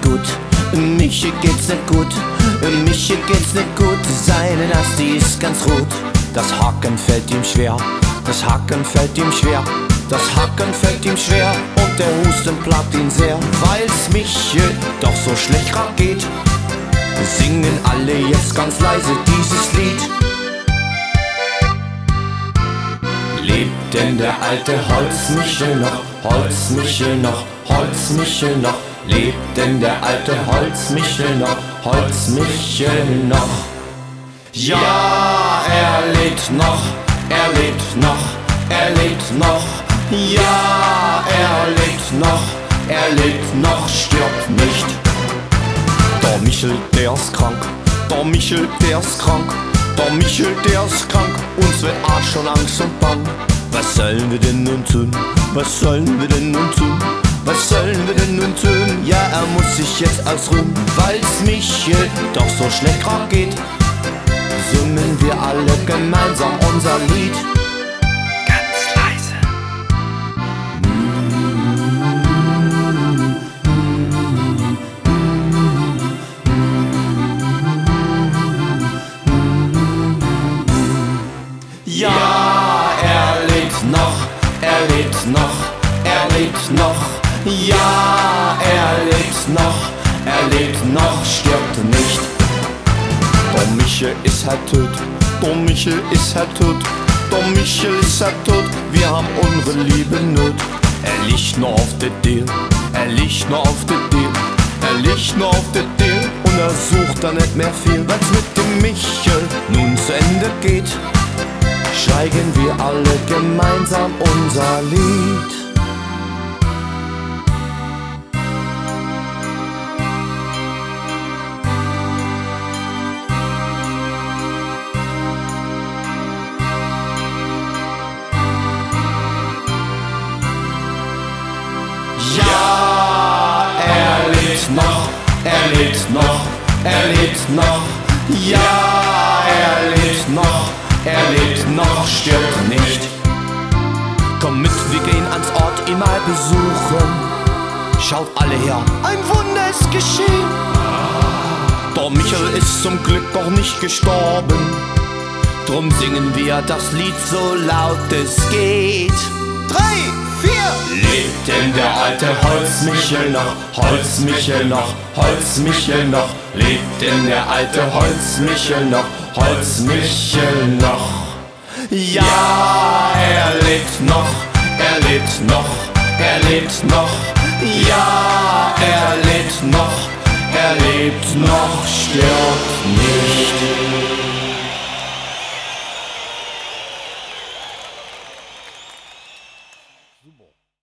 gut, Michi geht's nicht gut, Michi geht's nicht gut, seine Nasti ist ganz rot. Das Hacken fällt ihm schwer, das Hacken fällt ihm schwer, das Hacken fällt ihm schwer und der Husten plagt ihn sehr. Weil's Michi doch so schlecht grad geht, singen alle jetzt ganz leise dieses Lied. Lebt denn der alte Holzmichel noch, Holzmichel noch, Holzmichel noch? Lebt denn der alte Holzmichel noch, Holzmichel noch? Ja, er lebt noch, er lebt noch, er lebt noch. Ja, er lebt noch, er lebt noch, stirbt nicht. Der Michel, der ist krank, der Michel, der ist krank, der Michel, der ist krank, uns wird auch schon Angst und Bang. Was sollen wir denn nun tun? Was sollen wir denn nun tun? Was sollen wir denn nun tun? Ja, er muss sich jetzt ausruhen, weil's Michel doch so schlecht grad geht. Singen wir alle gemeinsam unser Lied. Ganz leise. Ja, er lebt noch, er lebt noch, er lebt noch. Ja, er lebt noch, er lebt noch, stirbt nicht. Der Michel ist halt tot, der Michel ist halt tot, der Michel ist halt tot, wir haben unsere liebe Not. Er liegt nur auf der Deal, er liegt nur auf der Deal, er liegt nur auf der Deal und er sucht da nicht mehr viel. Weil's mit dem Michel nun zu Ende geht, schweigen wir alle gemeinsam unser Lied. Ja, er lebt noch, er lebt noch, er lebt noch. Ja, er lebt noch, er lebt noch, stirbt nicht. Komm mit, wir gehen ans Ort, ihn mal besuchen. Schaut alle her, ein Wunder ist geschehen. Der Michel ist zum Glück noch nicht gestorben. Drum singen wir das Lied so laut es geht. 3, 4. Lebt denn der alte Holzmichel noch, Holzmichel noch, Holzmichel noch? Lebt denn der alte Holzmichel noch, Holzmichel noch? Ja, er lebt noch, er lebt noch, er lebt noch. Ja, er lebt noch, er lebt noch, stirbt nicht.